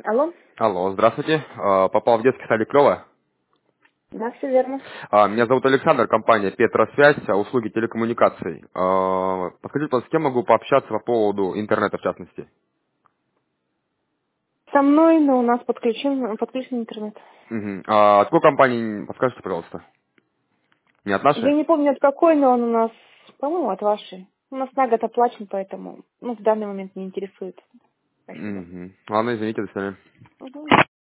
Алло? Алло, здравствуйте. Попал в детский садик Клёва. Да, все верно. Меня зовут Александр, компания Петросвязь, услуги телекоммуникаций. Подскажите, пожалуйста, с кем могу пообщаться по поводу интернета, в частности? Со мной, но у нас подключен интернет. Мгм. От какой компании, подскажите, пожалуйста? Не от Я нашей? не помню от какой, но он у нас, по-моему, от вашей. У нас на год оплачен, поэтому в данный момент не интересует. Спасибо. Мгм. Ладно, извините, до свидания. Мгм.